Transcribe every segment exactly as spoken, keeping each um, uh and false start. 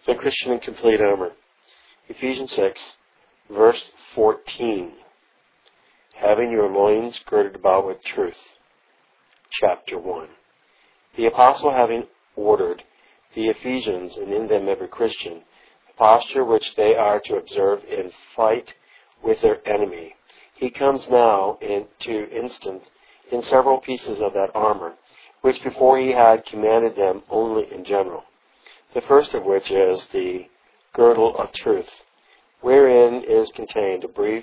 the Christian in complete armor. Ephesians six, verse fourteen. Having your loins girded about with truth. Chapter one. The apostle, having ordered the Ephesians, and in them every Christian, the posture which they are to observe in fight with their enemy, he comes now into instance in several pieces of that armor, which before he had commanded them only in general. The first of which is the girdle of truth, wherein is contained a brief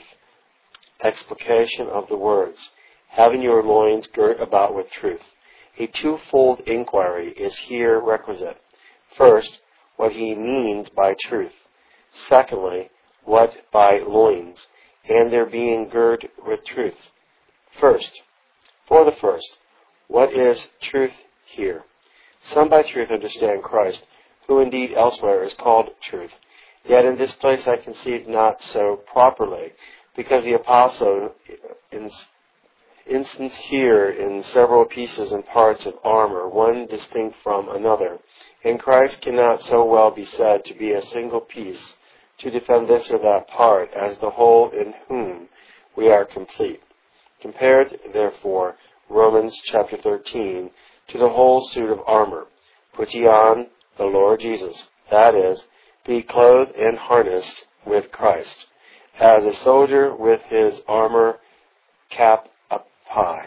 explication of the words, having your loins girt about with truth. A twofold inquiry is here requisite. First, what he means by truth. Secondly, what by loins, and their being girt with truth. First, for the first, what is truth here? Some by truth understand Christ, who indeed elsewhere is called truth. Yet in this place I conceive not so properly, because the apostle in instance here in several pieces and parts of armor, one distinct from another. And Christ cannot so well be said to be a single piece to defend this or that part as the whole in whom we are complete. Compared, therefore, Romans chapter thirteen to the whole suit of armor. Put ye on the Lord Jesus, that is, be clothed and harnessed with Christ, as a soldier with his armor cap up high.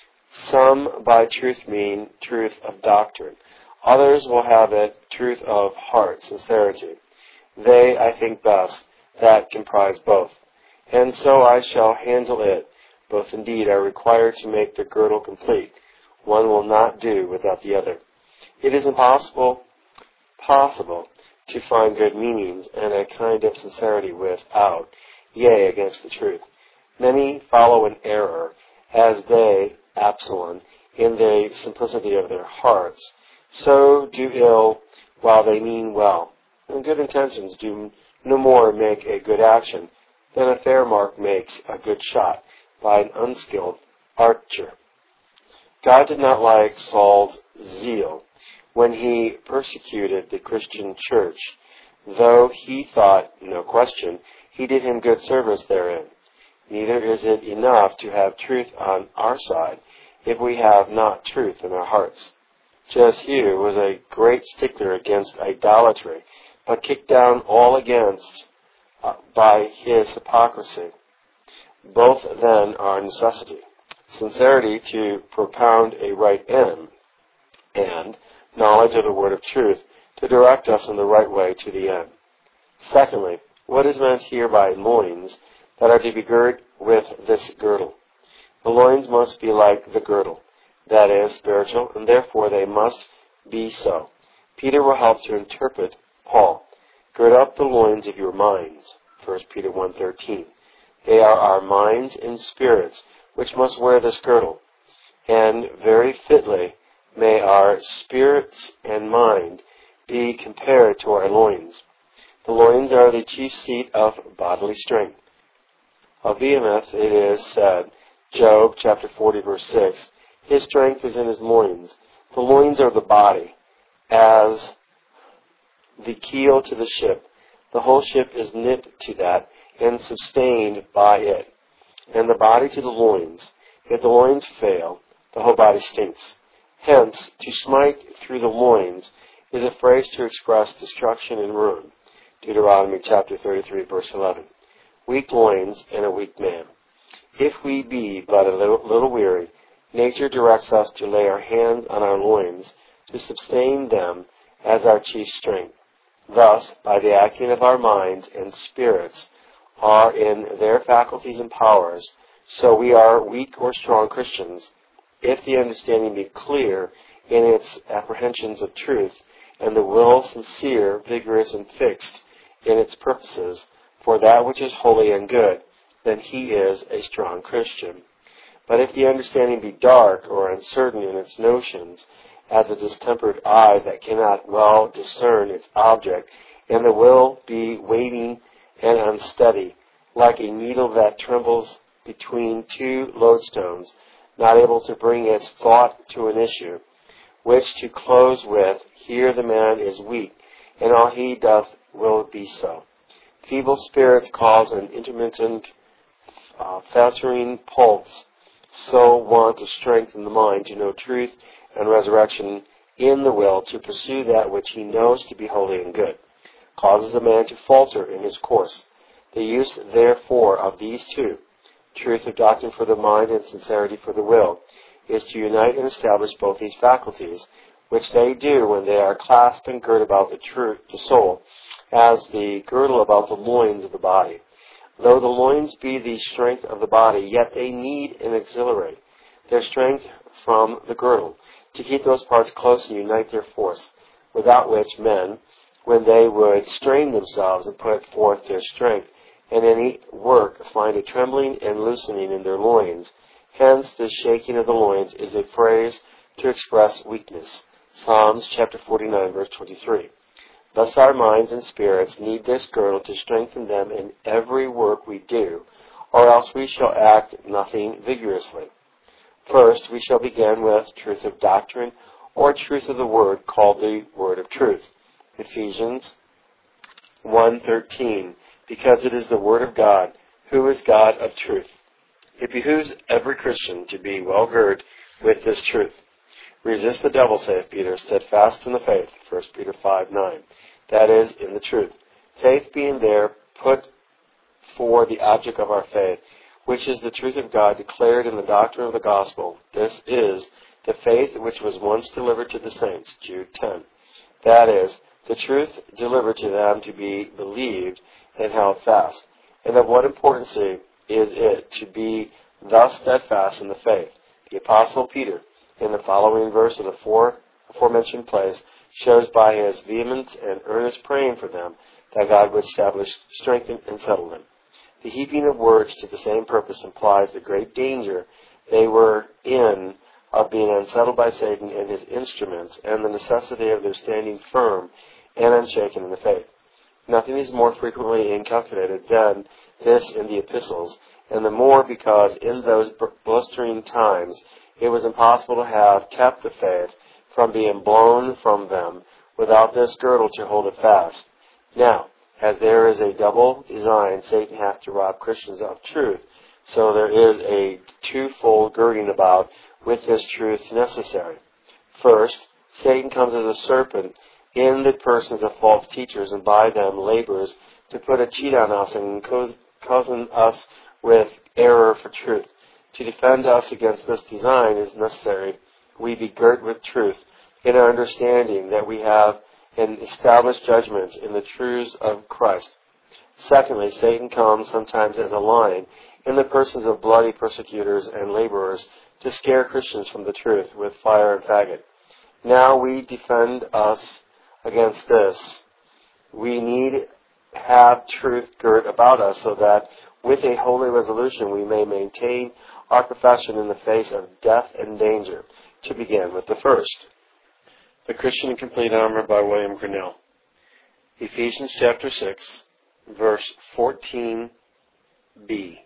Some by truth mean truth of doctrine. Others will have it truth of heart, sincerity. They, I think best, that comprise both. And so I shall handle it. Both indeed are required to make the girdle complete. One will not do without the other. It is impossible, possible, to find good meanings and a kind of sincerity without, yea, against the truth. Many follow an error, as they, Absalom, in the simplicity of their hearts, so do ill while they mean well. And good intentions do no more make a good action than a fair mark makes a good shot by an unskilled archer. God did not like Saul's zeal when he persecuted the Christian church, though he thought, no question, he did him good service therein. Neither is it enough to have truth on our side if we have not truth in our hearts. Jehu was a great stickler against idolatry, but kicked down all against uh, by his hypocrisy. Both then are necessity. Sincerity to propound a right end, and knowledge of the word of truth to direct us in the right way to the end. Secondly, what is meant here by loins that are to be girt with this girdle? The loins must be like the girdle, that is, spiritual, and therefore they must be so. Peter will help to interpret Paul. Gird up the loins of your minds, First Peter one thirteen. They are our minds and spirits which must wear this girdle, and very fitly may our spirits and mind be compared to our loins. The loins are the chief seat of bodily strength. Of Behemoth it is said, Job chapter forty verse six, his strength is in his loins. The loins are the body, as the keel to the ship. The whole ship is knit to that and sustained by it, and the body to the loins. If the loins fail, the whole body stinks. Hence, to smite through the loins is a phrase to express destruction and ruin. Deuteronomy chapter thirty-three verse eleven. Weak loins and a weak man. If we be but a little, little weary, nature directs us to lay our hands on our loins to sustain them as our chief strength. Thus, by the acting of our minds and spirits are in their faculties and powers, so we are weak or strong Christians, if the understanding be clear in its apprehensions of truth, and the will sincere, vigorous, and fixed in its purposes for that which is holy and good, then he is a strong Christian. But if the understanding be dark or uncertain in its notions, as a distempered eye that cannot well discern its object, and the will be waving and unsteady, like a needle that trembles between two lodestones, not able to bring its thought to an issue, which to close with, here the man is weak, and all he doth will be so. Feeble spirits cause an intermittent, uh, faltering pulse, so want of strength in the mind to know truth and resurrection in the will to pursue that which he knows to be holy and good, causes a man to falter in his course. The use, therefore, of these two, truth of doctrine for the mind and sincerity for the will, is to unite and establish both these faculties, which they do when they are clasped and girt about the, truth, the soul, as the girdle about the loins of the body. Though the loins be the strength of the body, yet they need and exhilarate their strength from the girdle, to keep those parts close and unite their force, without which men, when they would strain themselves and put forth their strength in any work, find a trembling and loosening in their loins. Hence, the shaking of the loins is a phrase to express weakness. Psalms chapter forty-nine, verse twenty-three. Thus our minds and spirits need this girdle to strengthen them in every work we do, or else we shall act nothing vigorously. First, we shall begin with truth of doctrine, or truth of the word, called the word of truth. Ephesians one thirteen, because it is the word of God, who is God of truth. It behooves every Christian to be well girded with this truth. Resist the devil, saith Peter, steadfast in the faith, First Peter five nine. That is, in the truth. Faith being there, put for the object of our faith, which is the truth of God declared in the doctrine of the gospel. This is the faith which was once delivered to the saints, Jude ten. That is, the truth delivered to them to be believed and held fast. And of what importance is it to be thus steadfast in the faith? The Apostle Peter, in the following verse of the four aforementioned place, shows by his vehement and earnest praying for them that God would establish, strengthen, and settle them. The heaping of words to the same purpose implies the great danger they were in of being unsettled by Satan and his instruments, and the necessity of their standing firm and unshaken in the faith. Nothing is more frequently inculcated than this in the epistles, and the more because in those blustering times it was impossible to have kept the faith from being blown from them without this girdle to hold it fast. Now, as there is a double design, Satan hath to rob Christians of truth, so there is a twofold girding about with this truth necessary. First, Satan comes as a serpent in the persons of false teachers, and by them labors to put a cheat on us and causing us with error for truth. To defend us against this design is necessary we be girt with truth in our understanding that we have an established judgment in the truths of Christ. Secondly, Satan comes sometimes as a lion in the persons of bloody persecutors and laborers to scare Christians from the truth with fire and faggot. Now we defend us against this. We need have truth girt about us so that with a holy resolution we may maintain our profession in the face of death and danger. To begin with the first, The Christian in Complete Armor by William Grinnell. Ephesians chapter six, verse fourteen b.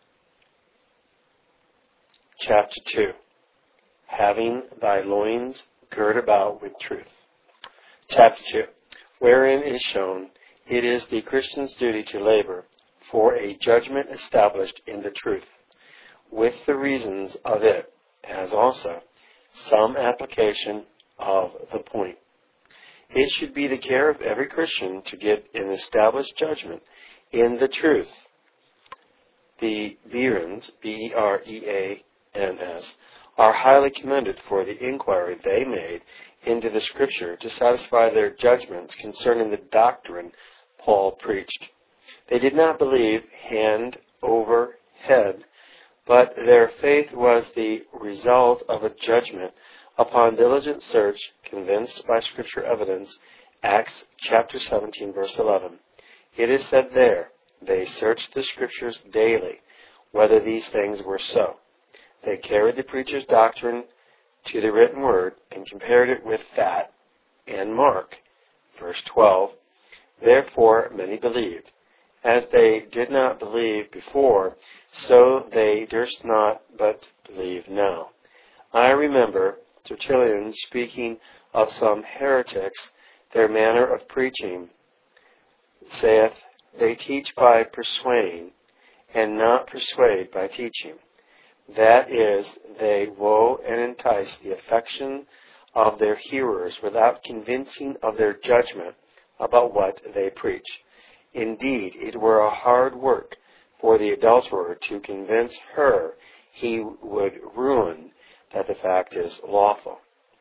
Chapter two, Having thy loins girt about with truth. Chapter two, wherein is shown it is the Christian's duty to labor for a judgment established in the truth, with the reasons of it, as also some application of the point. It should be the care of every Christian to get an established judgment in the truth. The Bereans, B E R E A N S, are highly commended for the inquiry they made into the Scripture to satisfy their judgments concerning the doctrine Paul preached. They did not believe hand over head, but their faith was the result of a judgment upon diligent search, convinced by Scripture evidence. Acts chapter seventeen, verse eleven. It is said there, they searched the Scriptures daily, whether these things were so. They carried the preacher's doctrine to the written word and compared it with fat and mark. Verse twelve. Therefore many believed. As they did not believe before, so they durst not but believe now. I remember Tertullian speaking of some heretics Their manner of preaching saith, they teach by persuading, and not persuade by teaching. That is, they woe and entice the affection of their hearers without convincing of their judgment about what they preach. Indeed, it were a hard work for the adulterer to convince her he would ruin that the fact is lawful.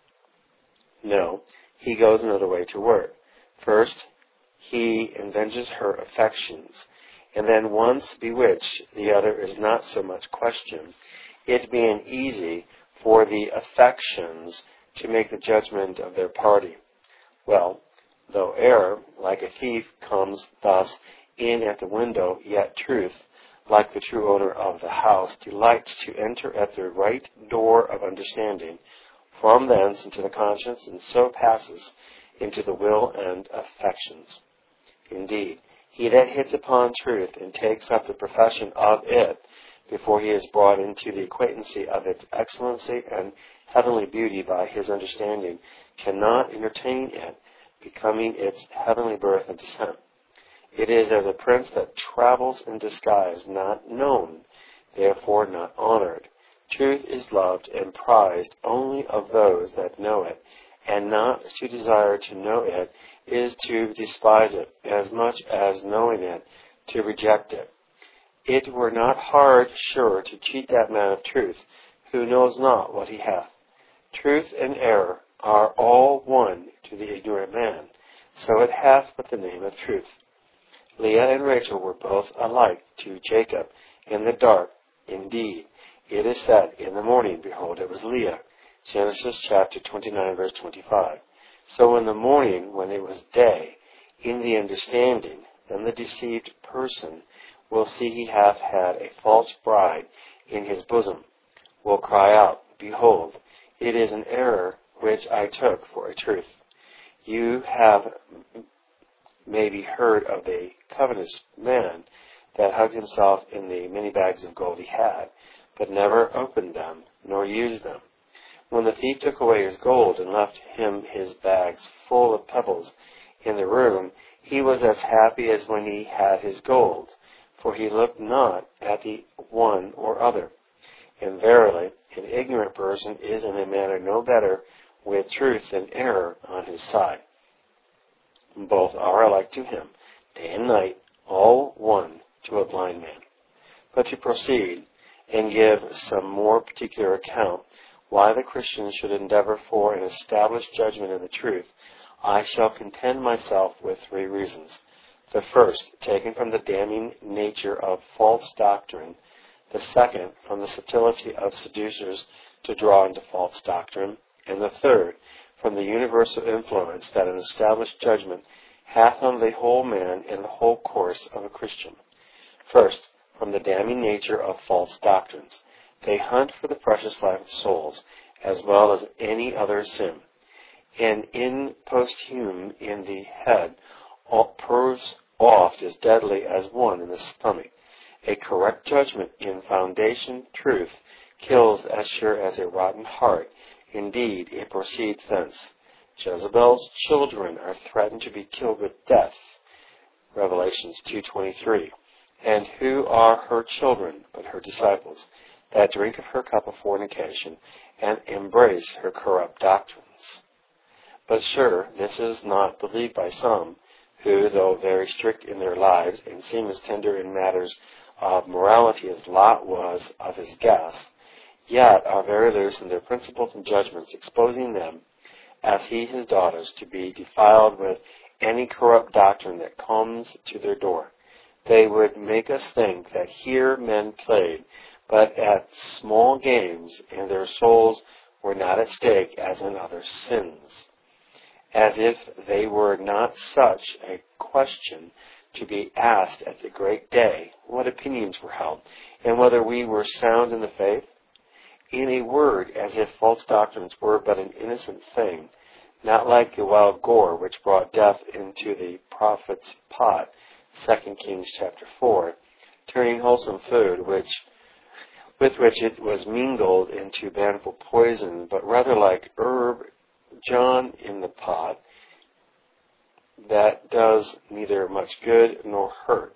No, he goes another way to work. First, he avenges her affections, and then once bewitched, the other is not so much questioned, it being easy for the affections to make the judgment of their party. Well, though error, like a thief, comes thus in at the window, yet truth, like the true owner of the house, delights to enter at the right door of understanding, from thence into the conscience, and so passes into the will and affections. Indeed, he that hits upon truth and takes up the profession of it, before he is brought into the acquaintancy of its excellency and heavenly beauty by his understanding, cannot entertain it, becoming its heavenly birth and descent. It is as a prince that travels in disguise, not known, therefore not honored. Truth is loved and prized only of those that know it, and not to desire to know it is to despise it, as much as knowing it to reject it. It were not hard, sure, to cheat that man of truth, who knows not what he hath. Truth and error are all one to the ignorant man, so it hath but the name of truth. Leah and Rachel were both alike to Jacob in the dark. Indeed, it is said, in the morning, behold, it was Leah. Genesis chapter twenty-nine, verse twenty-five. So in the morning, when it was day, in the understanding, then the deceived person will see he hath had a false bride in his bosom, will cry out, behold, it is an error which I took for a truth. You have maybe heard of a covetous man that hugged himself in the many bags of gold he had, but never opened them, nor used them. When the thief took away his gold and left him his bags full of pebbles in the room, he was as happy as when he had his gold, for he looked not at the one or other. And verily, an ignorant person is in a manner no better with truth than error on his side. Both are alike to him, day and night, all one to a blind man. But to proceed and give some more particular account why the Christian should endeavor for an established judgment of the truth, I shall content myself with three reasons. The first, taken from the damning nature of false doctrine. The second, from the subtlety of seducers to draw into false doctrine. And the third, from the universal influence that an established judgment hath on the whole man and the whole course of a Christian. First, from the damning nature of false doctrines. They hunt for the precious life of souls, as well as any other sin. And in posthume in the head, proves oft as deadly as one in the stomach. A correct judgment in foundation truth kills as sure as a rotten heart. Indeed, it proceeds thence. Jezebel's children are threatened to be killed with death. Revelations two twenty-three. And who are her children but her disciples, that drink of her cup of fornication, and embrace her corrupt doctrines? But sure, this is not believed by some, who, though very strict in their lives, and seem as tender in matters of morality as Lot was of his guest, yet are very loose in their principles and judgments, exposing them, as he his daughters, to be defiled with any corrupt doctrine that comes to their door. They would make us think that here men played but at small games, and their souls were not at stake as in other sins, as if they were not such a question to be asked at the great day, what opinions were held, and whether we were sound in the faith. In a word, as if false doctrines were but an innocent thing, not like the wild gore which brought death into the prophet's pot, Second Kings chapter four, turning wholesome food, which with which it was mingled into baneful poison, but rather like herb John in the pot, that does neither much good nor hurt.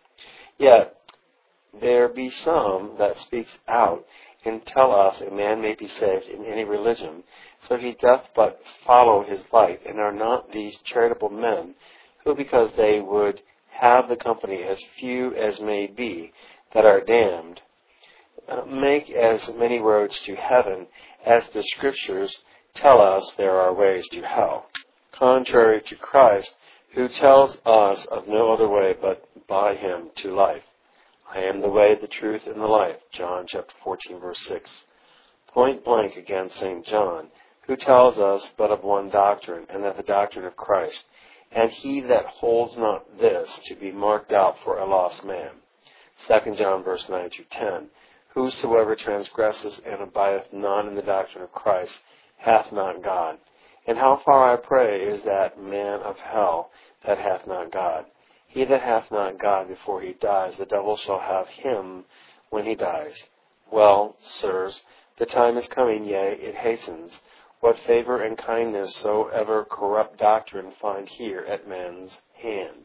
Yet there be some that speaks out and tell us a man may be saved in any religion, so he doth but follow his light, and are not these charitable men, who because they would have the company as few as may be that are damned, uh, make as many roads to heaven as the Scriptures tell us there are ways to hell, contrary to Christ, who tells us of no other way but by him to life. I am the way, the truth, and the life. John chapter fourteen, verse six. Point blank against Saint John, who tells us but of one doctrine, and that the doctrine of Christ, and he that holds not this to be marked out for a lost man. Second John verse nine through ten. Whosoever transgresseth and abideth not in the doctrine of Christ hath not God. And how far, I pray, is that man of hell that hath not God? He that hath not God before he dies, the devil shall have him when he dies. Well, sirs, the time is coming, yea, it hastens. What favor and kindness soever corrupt doctrine find here at man's hand,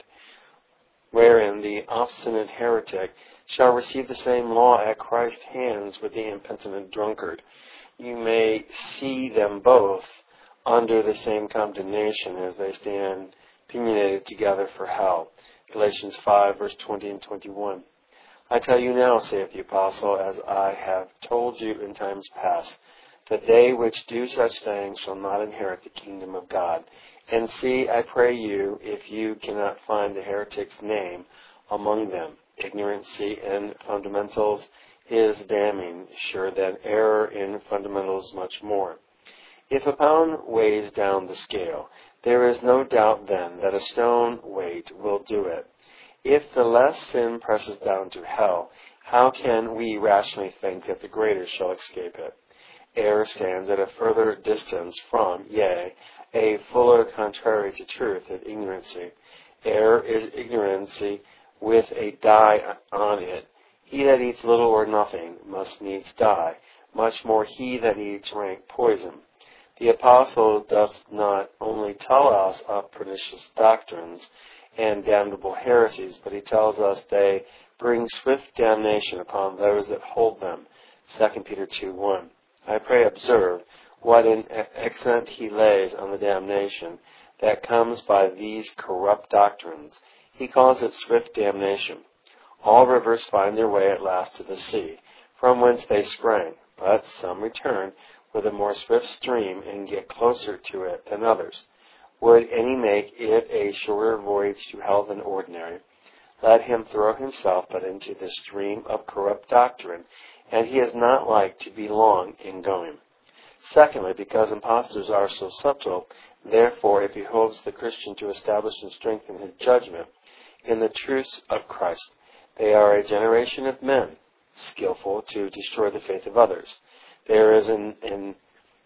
wherein the obstinate heretic shall receive the same law at Christ's hands with the impenitent drunkard. You may see them both under the same condemnation as they stand opinionated together for hell. Galatians five, verse twenty and twenty-one. I tell you now, saith the apostle, as I have told you in times past, that they which do such things shall not inherit the kingdom of God. And see, I pray you, if you cannot find the heretic's name among them. Ignorancy in fundamentals is damning, sure than error in fundamentals much more. If a pound weighs down the scale, there is no doubt then that a stone weight will do it. If the less sin presses down to hell, how can we rationally think that the greater shall escape it? Error stands at a further distance from, yea, a fuller contrary to truth than ignorancy. Error is ignorancy with a die on it. He that eats little or nothing must needs die, much more he that eats rank poison. The apostle doth not only tell us of pernicious doctrines and damnable heresies, but he tells us they bring swift damnation upon those that hold them. Second Peter two one. I pray observe what an accent he lays on the damnation that comes by these corrupt doctrines. He calls it swift damnation. All rivers find their way at last to the sea, from whence they sprang, but some return with a more swift stream and get closer to it than others. Would any make it a shorter voyage to hell than ordinary? Let him throw himself but into the stream of corrupt doctrine, and he is not like to be long in going. Secondly, because impostors are so subtle, therefore it behoves the Christian to establish and strengthen his judgment in the truths of Christ. They are a generation of men, skillful to destroy the faith of others. There is an, an,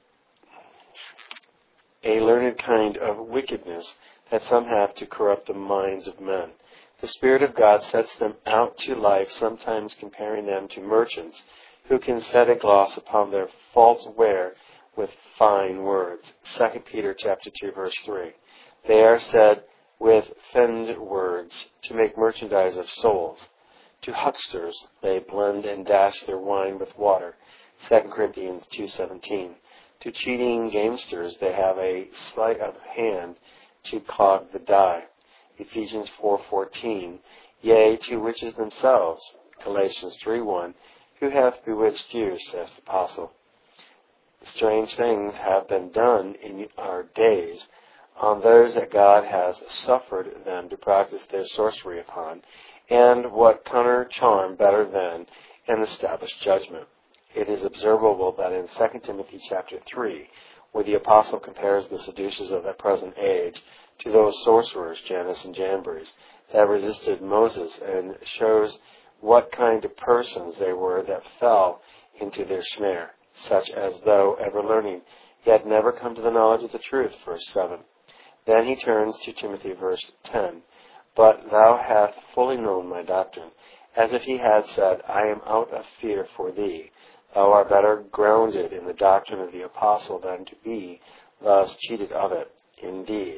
a learned kind of wickedness that some have to corrupt the minds of men. The Spirit of God sets them out to life, sometimes comparing them to merchants who can set a gloss upon their false ware with fine words. Second Peter chapter two, verse three. They are said with feigned words to make merchandise of souls. To hucksters they blend and dash their wine with water. Second Corinthians two seventeen. To cheating gamesters they have a sleight of hand to clog the die. Ephesians four fourteen. Yea, to witches themselves. Galatians three one. Who hath bewitched you, saith the apostle. Strange things have been done in our days on those that God has suffered them to practice their sorcery upon, and what counter charm better than an established judgment. It is observable that in Second Timothy chapter three, where the apostle compares the seducers of that present age to those sorcerers, Jannes and Jambres, that resisted Moses, and shows what kind of persons they were that fell into their snare, such as though ever learning, yet never come to the knowledge of the truth, verse seven. Then he turns to Timothy, verse ten. But thou hast fully known my doctrine, as if he had said, I am out of fear for thee. Thou art better grounded in the doctrine of the apostle than to be thus cheated of it. Indeed,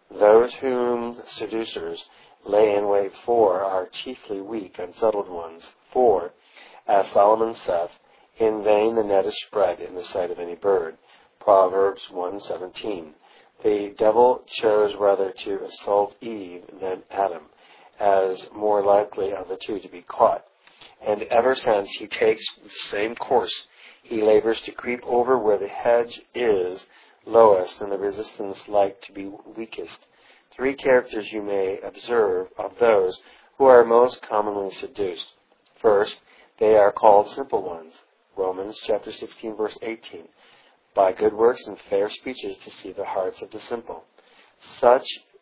Those whom seducers lay in wait for are chiefly weak, unsettled ones. For, as Solomon saith, in vain the net is spread in the sight of any bird. Proverbs one seventeen. The devil chose rather to assault Eve than Adam, as more likely of the two to be caught. And ever since he takes the same course, he labors to creep over where the hedge is lowest and the resistance like to be weakest. Three characters you may observe of those who are most commonly seduced. First, they are called simple ones. Romans chapter sixteen, verse eighteen. By good works and fair speeches to see the hearts of the simple. Such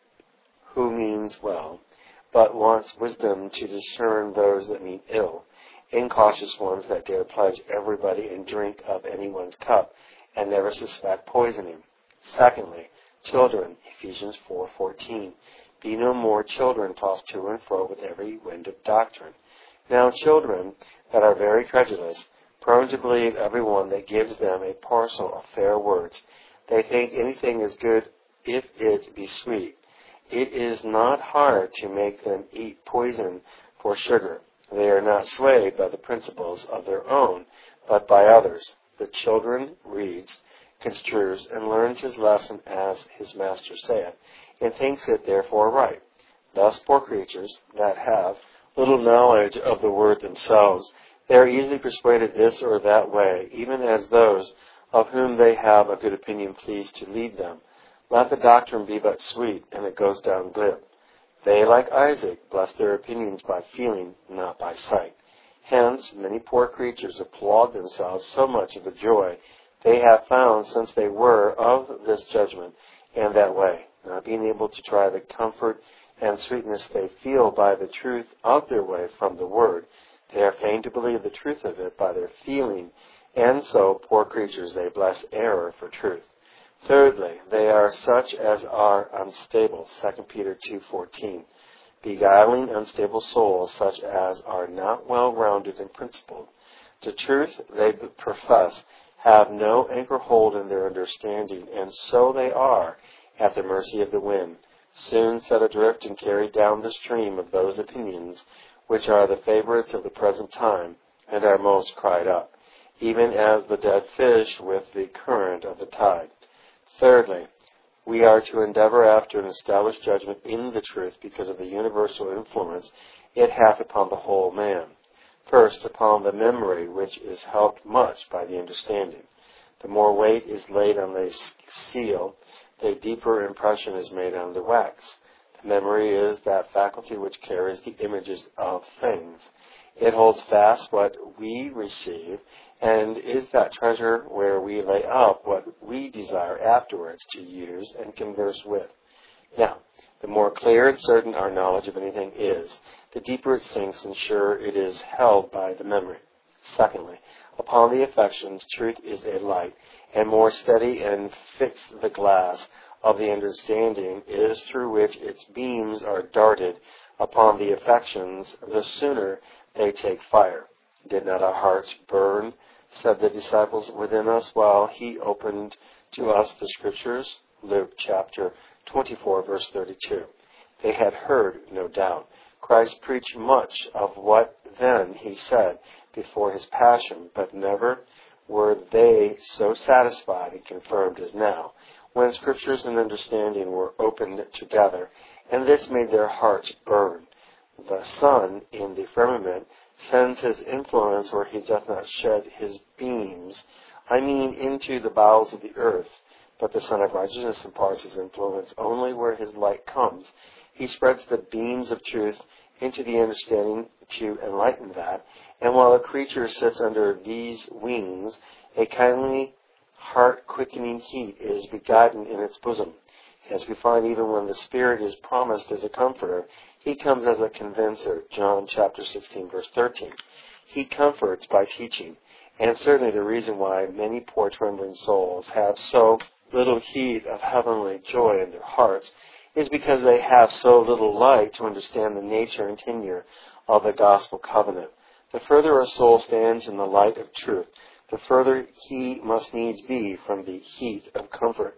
who means well, but wants wisdom to discern those that mean ill. Incautious ones that dare pledge everybody and drink of anyone's cup, and never suspect poisoning. Secondly, children, Ephesians four fourteen. Be no more children tossed to and fro with every wind of doctrine. Now children that are very credulous, prone to believe every one that gives them a parcel of fair words. They think anything is good if it be sweet. It is not hard to make them eat poison for sugar. They are not swayed by the principles of their own, but by others. The children reads, construes, and learns his lesson as his master saith, and thinks it therefore right. Thus poor creatures that have little knowledge of the word themselves, they are easily persuaded this or that way, even as those of whom they have a good opinion please to lead them. Let the doctrine be but sweet, and it goes down glib. They, like Isaac, bless their opinions by feeling, not by sight. Hence, many poor creatures applaud themselves so much of the joy they have found since they were of this judgment and that way, not being able to try the comfort and sweetness they feel by the truth of their way from the Word. They are fain to believe the truth of it by their feeling, and so, poor creatures, they bless error for truth. Thirdly, they are such as are unstable, Second Peter two fourteen, beguiling unstable souls, such as are not well-rounded and principled. To truth they profess, have no anchor hold in their understanding, and so they are at the mercy of the wind, soon set adrift and carried down the stream of those opinions which are the favorites of the present time, and are most cried up, even as the dead fish with the current of the tide. Thirdly, we are to endeavor after an established judgment in the truth because of the universal influence it hath upon the whole man. First, upon the memory, which is helped much by the understanding. The more weight is laid on the seal, the deeper impression is made on the wax. The memory is that faculty which carries the images of things. It holds fast what we receive, and is that treasure where we lay up what we desire afterwards to use and converse with. Now, the more clear and certain our knowledge of anything is, the deeper it sinks and sure it is held by the memory. Secondly, upon the affections, truth is a light, and more steady and fixed the glass of the understanding is through which its beams are darted upon the affections, the sooner they take fire. Did not our hearts burn, said the disciples, within us while he opened to us the Scriptures? Luke chapter twenty-four, verse thirty-two. They had heard, no doubt. Christ preached much of what then he said before his passion, but never were they so satisfied and confirmed as now, when Scriptures and understanding were opened together, and this made their hearts burn. The sun in the firmament sends his influence where he doth not shed his beams, I mean into the bowels of the earth, but the Son of Righteousness imparts his influence only where his light comes. He spreads the beams of truth into the understanding to enlighten that, and while a creature sits under these wings, a kindly, heart-quickening heat is begotten in its bosom. As we find even when the Spirit is promised as a comforter, he comes as a convincer, John chapter sixteen, verse thirteen. He comforts by teaching, and certainly the reason why many poor trembling souls have so little heat of heavenly joy in their hearts is because they have so little light to understand the nature and tenure of the gospel covenant. The further a soul stands in the light of truth, the further he must needs be from the heat of comfort.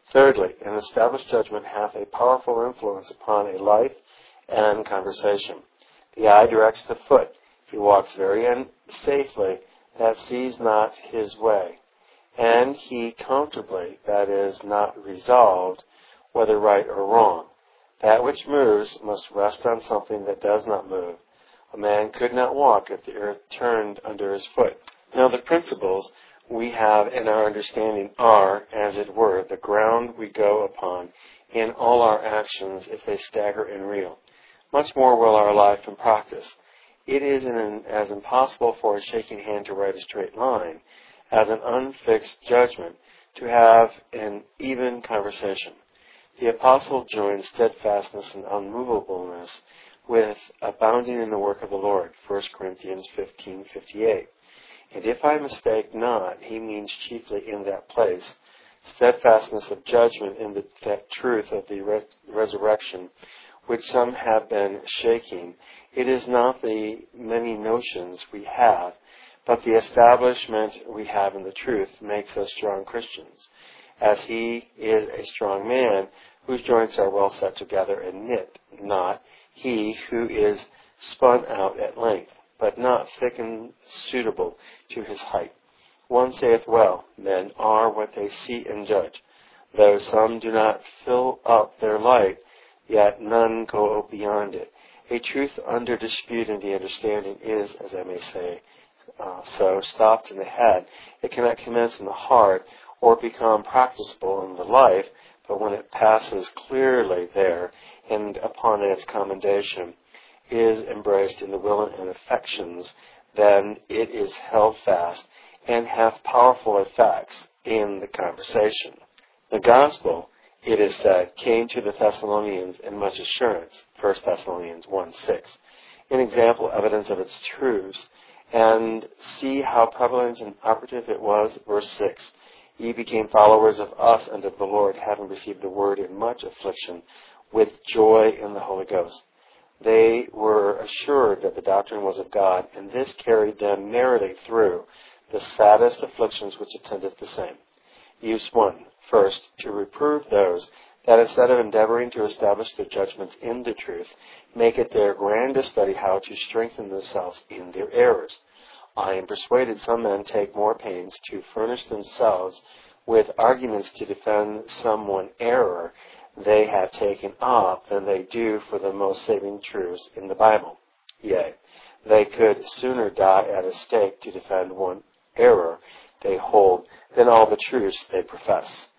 Thirdly, an established judgment hath a powerful influence upon a life and conversation. The eye directs the foot. He walks very unsafely, that sees not his way. And he comfortably, that is, not resolved, whether right or wrong. That which moves must rest on something that does not move. A man could not walk if the earth turned under his foot. Now the principles we have in our understanding are, as it were, the ground we go upon in all our actions if they stagger and reel. Much more will our life and practice. It is an, as impossible for a shaking hand to write a straight line as an unfixed judgment to have an even conversation. The apostle joins steadfastness and unmovableness with abounding in the work of the Lord, First Corinthians fifteen fifty-eight. And if I mistake not, he means chiefly in that place, steadfastness of judgment in the that truth of the re- resurrection, which some have been shaking. It is not the many notions we have, but the establishment we have in the truth makes us strong Christians, as he is a strong man whose joints are well set together and knit, not he who is spun out at length, but not thick and suitable to his height. One saith well, men are what they see and judge. Though some do not fill up their light, yet none go beyond it. A truth under dispute in the understanding is, as I may say, uh, so stopped in the head. It cannot commence in the heart or become practicable in the life, but when it passes clearly there and upon its commendation is embraced in the will and affections, then it is held fast and hath powerful effects in the conversation. The gospel, it is said, came to the Thessalonians in much assurance, First Thessalonians one six, an example, evidence of its truths, and see how prevalent and operative it was, verse six. Ye became followers of us and of the Lord, having received the word in much affliction, with joy in the Holy Ghost. They were assured that the doctrine was of God, and this carried them merrily through the saddest afflictions which attended the same. Use one. First, to reprove those that instead of endeavoring to establish their judgments in the truth, make it their grandest study how to strengthen themselves in their errors. I am persuaded some men take more pains to furnish themselves with arguments to defend some one error they have taken up than they do for the most saving truths in the Bible. Yea, they could sooner die at a stake to defend one error they hold than all the truths they profess.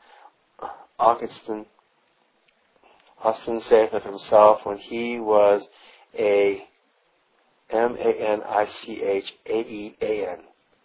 Augustine, Austin saith of himself when he was a M A N I C H A E A N,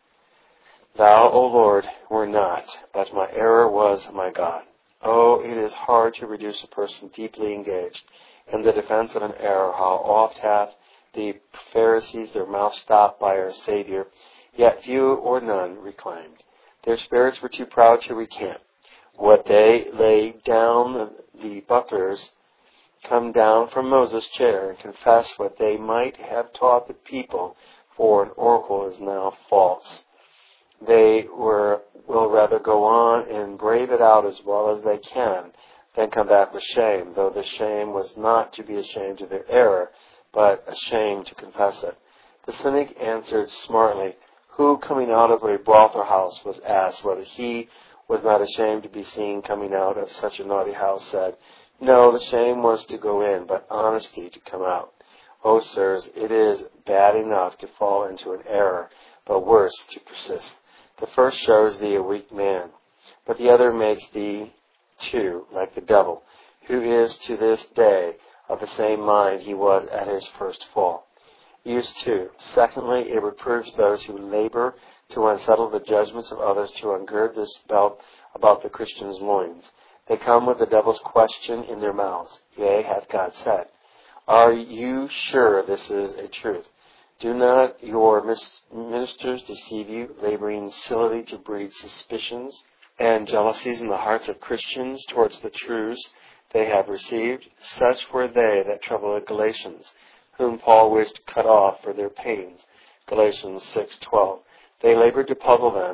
Thou, O Lord, were not, but my error was my God. Oh, it is hard to reduce a person deeply engaged in the defense of an error. How oft hath the Pharisees their mouth stopped by our Savior, yet few or none reclaimed. Their spirits were too proud to recant. What they laid down, the bucklers come down from Moses' chair and confess what they might have taught the people, for an oracle is now false. They were, will rather go on and brave it out as well as they can than come back with shame, though the shame was not to be ashamed of their error, but ashamed to confess it. The cynic answered smartly, who coming out of a brothel house was asked whether he was not ashamed to be seen coming out of such a naughty house, said, no, the shame was to go in, but honesty to come out. Oh, sirs, it is bad enough to fall into an error, but worse to persist. The first shows thee a weak man, but the other makes thee too like the devil, who is to this day of the same mind he was at his first fall. Use two. Secondly, it reproves those who labor to unsettle the judgments of others, to ungird this belt about the Christian's loins. They come with the devil's question in their mouths. Yea, hath God said. Are you sure this is a truth? Do not your ministers deceive you, laboring sillily to breed suspicions and jealousies in the hearts of Christians towards the truths they have received? Such were they that troubled the Galatians, whom Paul wished cut off for their pains. Galatians six twelve. They labored to puzzle them,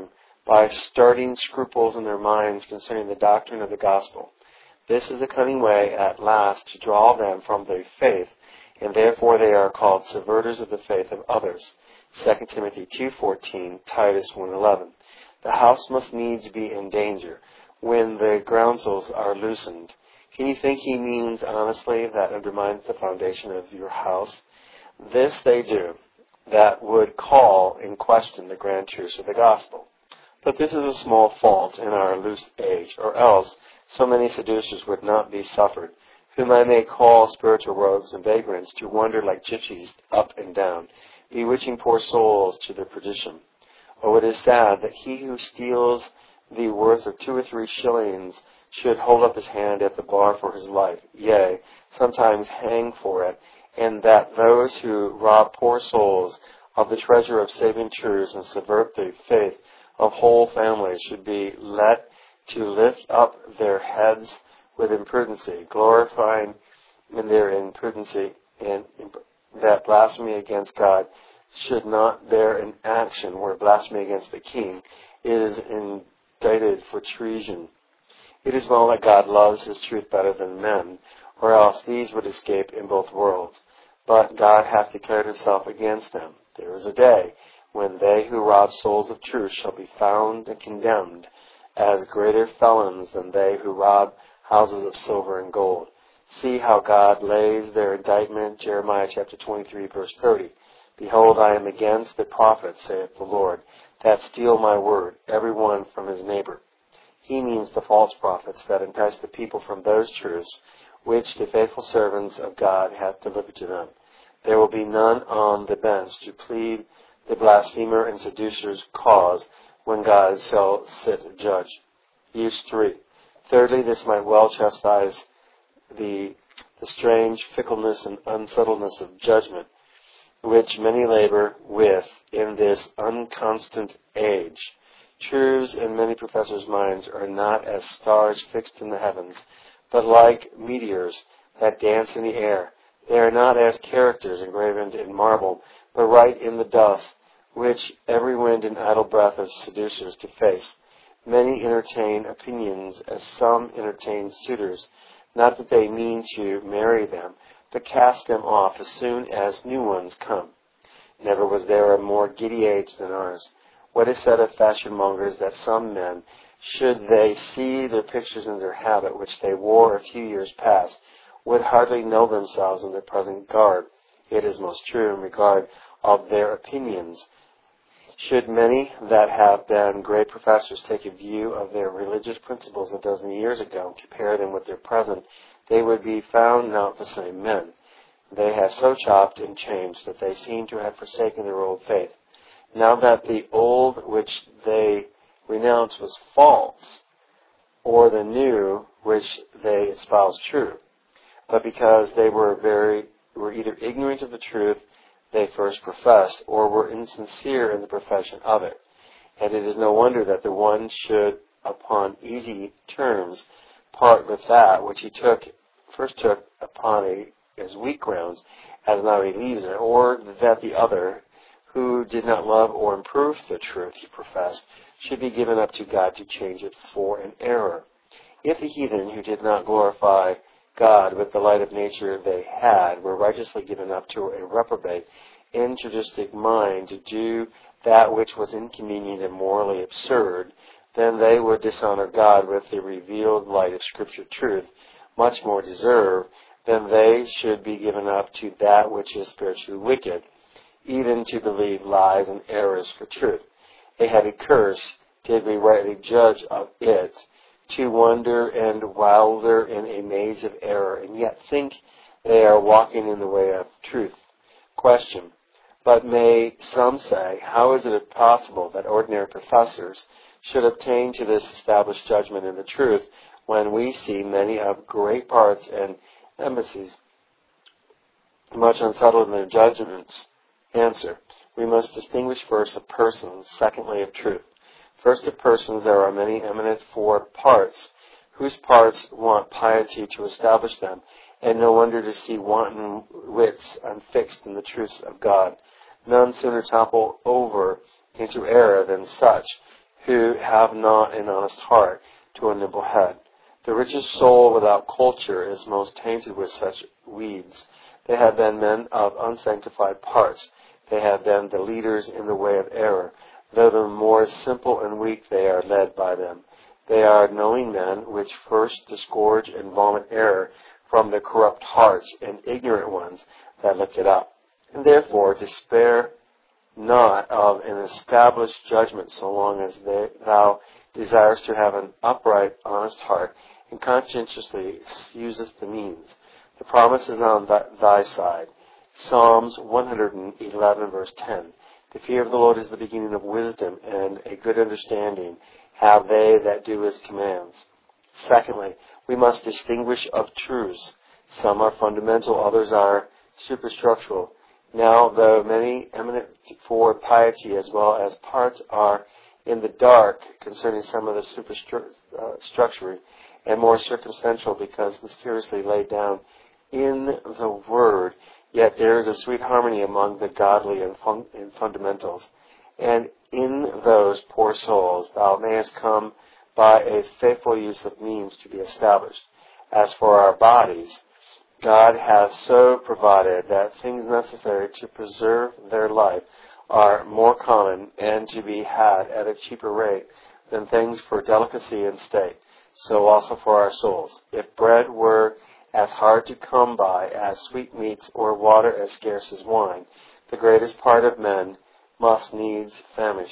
by starting scruples in their minds concerning the doctrine of the gospel. This is a cunning way at last to draw them from their faith, and therefore they are called subverters of the faith of others. Second Timothy two fourteen, Titus one eleven. The house must needs be in danger when the groundsels are loosened. Can you think he means honestly that undermines the foundation of your house? This they do that would call in question the grand truths of the gospel. But this is a small fault in our loose age, or else so many seducers would not be suffered, whom I may call spiritual rogues and vagrants, to wander like gypsies up and down, bewitching poor souls to their perdition. Oh, it is sad that he who steals the worth of two or three shillings should hold up his hand at the bar for his life, yea, sometimes hang for it, and that those who rob poor souls of the treasure of saving truths and subvert the faith of whole families should be let to lift up their heads with imprudency, glorifying in their imprudency, and that blasphemy against God should not bear an action where blasphemy against the king is indicted for treason. It is well that God loves his truth better than men, or else these would escape in both worlds. But God hath declared himself against them. There is a day when they who rob souls of truth shall be found and condemned as greater felons than they who rob houses of silver and gold. See how God lays their indictment, Jeremiah chapter twenty-three, verse thirty. Behold, I am against the prophets, saith the Lord, that steal my word, every one from his neighbor. He means the false prophets that entice the people from those truths which the faithful servants of God hath delivered to them. There will be none on the bench to plead the blasphemer and seducer's cause when God shall sit judge. Use three. Thirdly, this might well chastise the, the strange fickleness and unsettledness of judgment which many labor with in this unconstant age. Truths in many professors' minds are not as stars fixed in the heavens, but like meteors that dance in the air. They are not as characters engraven in marble, but write in the dust, which every wind and idle breath of seducers deface. Many entertain opinions as some entertain suitors, not that they mean to marry them, but cast them off as soon as new ones come. Never was there a more giddy age than ours. What is said of fashion-mongers that some men, should they see their pictures in their habit, which they wore a few years past, would hardly know themselves in their present garb. It is most true in regard of their opinions. Should many that have been great professors take a view of their religious principles a dozen years ago and compare them with their present, they would be found not the same men. They have so chopped and changed that they seem to have forsaken their old faith. Now that the old which they renounced was false, or the new which they espoused true, but because they were very were either ignorant of the truth they first professed, or were insincere in the profession of it. And it is no wonder that the one should, upon easy terms, part with that which he took first took upon a, as weak grounds, as now he leaves it, or that the other, who did not love or improve the truth he professed, should be given up to God to change it for an error. If the heathen who did not glorify God with the light of nature they had were righteously given up to a reprobate, interdistic mind to do that which was inconvenient and morally absurd, then they would dishonor God with the revealed light of Scripture truth, much more deserve than they should be given up to that which is spiritually wicked, even to believe lies and errors for truth. A heavy curse, did we rightly judge of it, to wander and wilder in a maze of error, and yet think they are walking in the way of truth. Question. But may some say, how is it possible that ordinary professors should obtain to this established judgment in the truth, when we see many of great parts and embassies much unsettled in their judgments? Answer. We must distinguish first of persons, secondly of truth. First of persons there are many eminent for parts, whose parts want piety to establish them, and no wonder to see wanton wits unfixed in the truths of God. None sooner topple over into error than such, who have not an honest heart to a nimble head. The richest soul without culture is most tainted with such weeds. They have been men of unsanctified parts. They have been the leaders in the way of error. Though the more simple and weak, they are led by them. They are knowing men, which first disgorge and vomit error from the corrupt hearts, and ignorant ones that lift it up. And therefore despair not of an established judgment, so long as they, thou desirest to have an upright, honest heart, and conscientiously usest the means. The promise is on th- thy side. Psalms one eleven, verse ten. The fear of the Lord is the beginning of wisdom, and a good understanding have they that do his commands. Secondly, we must distinguish of truths. Some are fundamental, others are superstructural. Now, though many eminent for piety as well as parts are in the dark concerning some of the superstructure and more circumstantial because mysteriously laid down in the Word, yet there is a sweet harmony among the godly and, fun- and fundamentals. And in those poor souls thou mayest come by a faithful use of means to be established. As for our bodies, God hath so provided that things necessary to preserve their life are more common and to be had at a cheaper rate than things for delicacy and state. So also for our souls. If bread were as hard to come by as sweetmeats, or water as scarce as wine, the greatest part of men must needs famish.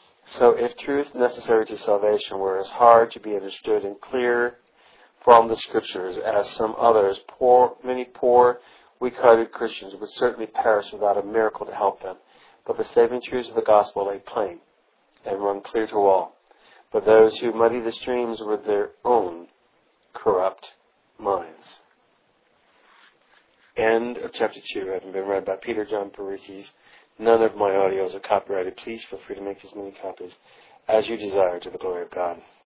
So if truth necessary to salvation were as hard to be understood and clear from the Scriptures as some others, poor, many poor, weak-hearted Christians would certainly perish without a miracle to help them. But the saving truths of the gospel lay plain and run clear to all. But those who muddy the streams with their own corrupt minds. End of chapter two, having been read by Peter John Parisi. None of my audios are copyrighted. Please feel free to make as many copies as you desire to the glory of God.